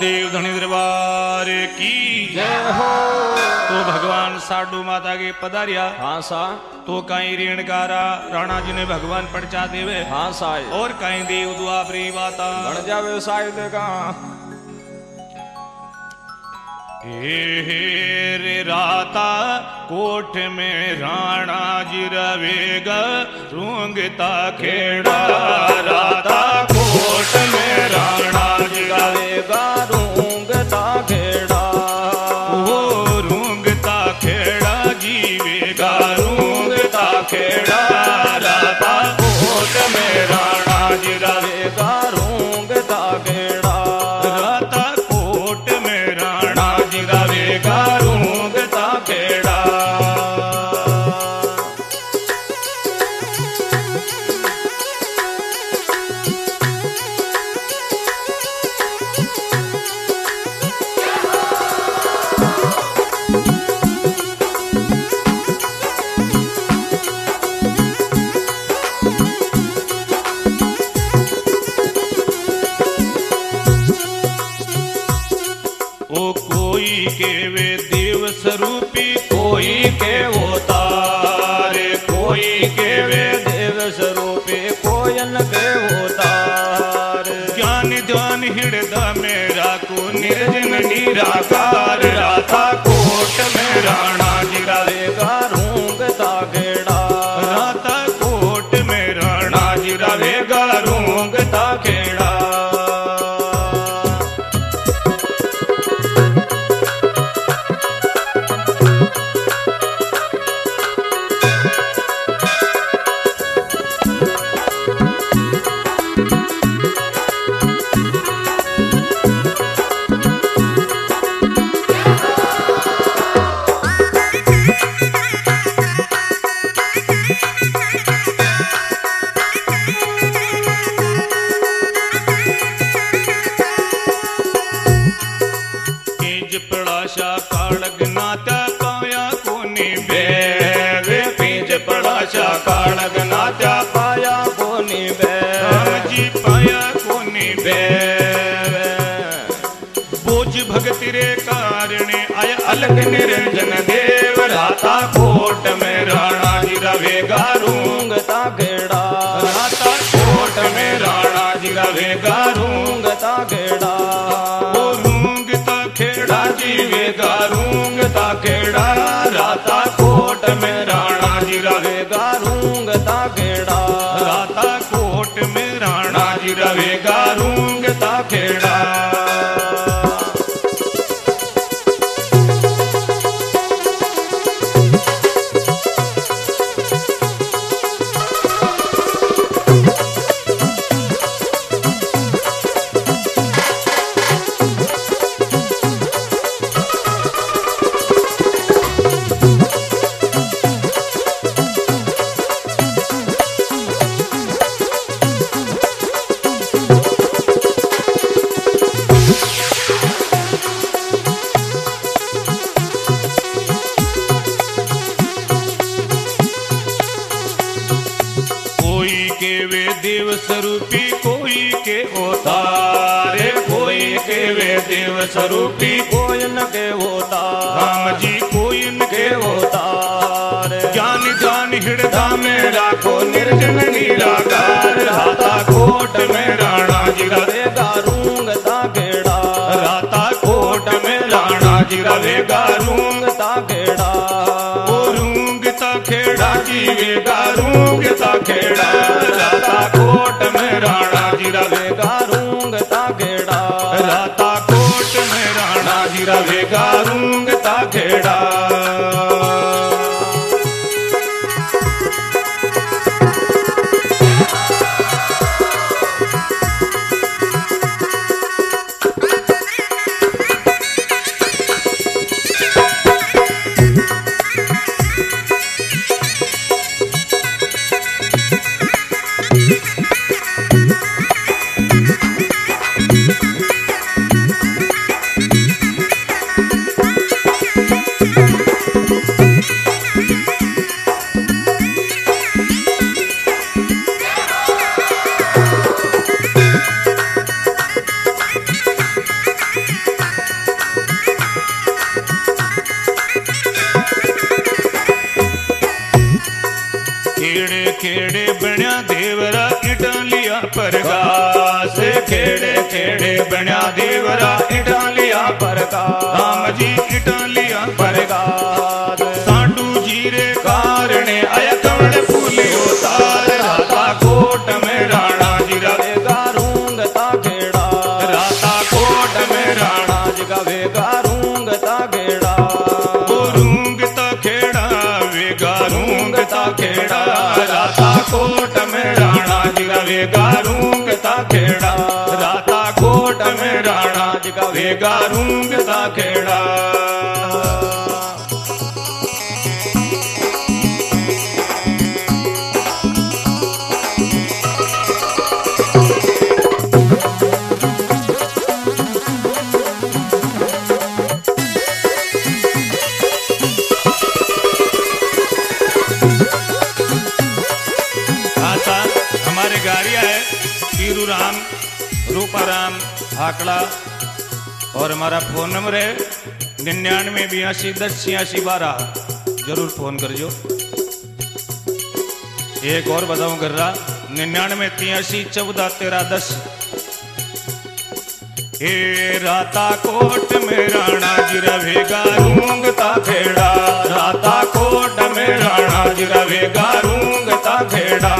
देव धनी दरबार की जय हो। तो भगवान साडू माता के पधारिया। हाँ सा। तो कहीं रेणकारा राणा जी ने भगवान परचा देवे। हाँ साई। और कहीं देव दुआपरी बाता बन जा व्यवसाय देगा। रे राता कोठ में राणा जी रवेगा रूंगता खेड़ा। राता कोठ में राणा जी रवेगा रूंगता खेड़ा। ओ रूंगता खेड़ा जीवेगा रूंगता खेड़ा। राता कोठ में राणा जी रवेगा रूंगता खेड़ा। राता कोट में राणा जी रवेगा रूंगता खेड़ा। ओ कोई के वे देव स्वरूपी कोई के अवतार। कोई के वे देव स्वरूपे कोयन के अवतार। ज्ञान ध्यान हृदय में राखो निर्जन निराकार। राधा कोट में राणा जी रवेगा रूंगता खेड़ा। राधा कोट में राणा जी रवेगा रूंगता खेड़ा। पड़ाशा काड़ग नात्या पाया कोनी बे। पीज पड़ाशा काड़ग नात्या पाया कोनी बे। जी पाया कोनी बे। बोझ भगति रे कारणे आय अलग निरंजन देव। राता कोट में राणा जी रवेगा रूंगता खेड़ा। राता कोट में राणा जी रवेगा रूंगता खेड़ा। जीवेगा रूंगता खेड़ा। राता कोट में राणा जी रवेगा रूंगता खेड़ा। राता कोट में राणा जी रवेगा रूंगता खेड़ा। कोई के वे देव स्वरूपी कोई के अवतार। कोई के वे देव स्वरूपी कोयन के अवतार। राम जी कोयन के अवतार। ज्ञान ध्यान हृदय में राखो निर्जन निराकार। राता कोट में राणा जी रवेगा रूंगता खेड़ा। राता कोट में राणा जी रवेगा रूंगता खेड़ा। रूंगता खेड़ा जीवेगा रूंगता खेड़ा। राता कोट में राणा जी रवेगा रूंगता खेड़ा। राता कोट में राणा जी रवेगा रूंगता खेड़ा। बण्या देवरा इटालिया प्रकाश खेड़े खेड़े बण्या देवरा इटालिया प्रकाश राम जी इटालिया प्रकाश सांडू जीरे कारणे आया कमल फूलियो तार राता कोट में राणा जी रवे गारूंगता खेड़ा राता कोट में राणा जी का वे गारूंगता खेड़ा रूंगता खेड़ा वे गारूंगता खेड़ा राता कोट में राणा जी रवे गारूंगता खेड़ा राता कोट में राणा जी का वे गारूंगता खेड़ा हमारे गाड़िया है पीरू राम रूपाराम आकड़ा और हमारा फोन नंबर है 9982108612 जरूर फोन करजो। एक और बताऊं कर रहा 9983141310 ए राता कोट में राणा जी रवेगा रूंगता खेड़ा राता कोट में राणा जी रवेगा रूंगता खेड़ा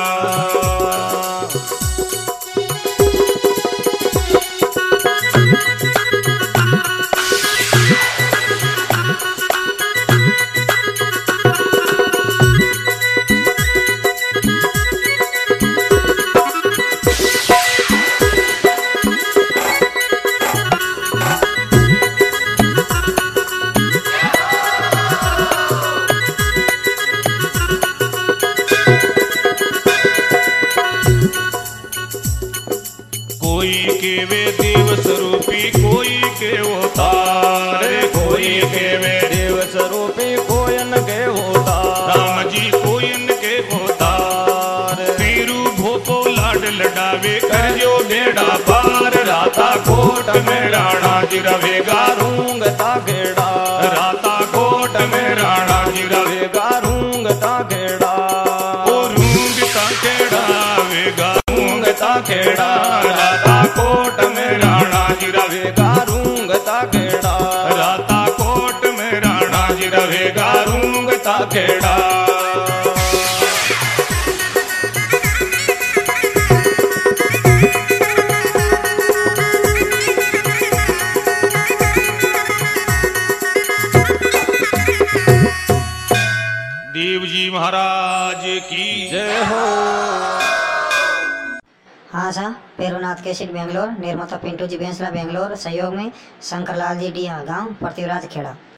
कोई के वे देव स्वरूपी कोई के अवतार कोई के वे देव स्वरूपी कोयन के होता राम जी कोयन के अवतार पीरू भोपो लाड लडावे कर जो बेड़ा पार राता कोट में राणा जी रवे गारूंगता खेड़ा राता कोट में राणा जी रवे गारूंगता खेड़ा रूंगता खेड़ा वे गारूंगता खेड़ा राता कोट में राणा जी रवे गारूंगता खेड़ा राता कोट में राणा जी रवे गारूंगता खेड़ा देव जी महाराज की जय हो। हाँ सा पेरुनाथ केसिट बेंगलोर निर्माता पिंटू जी बेंसला बेंगलोर सहयोग में शंकरलाल जी डी गांव पृथ्वीराज खेड़ा।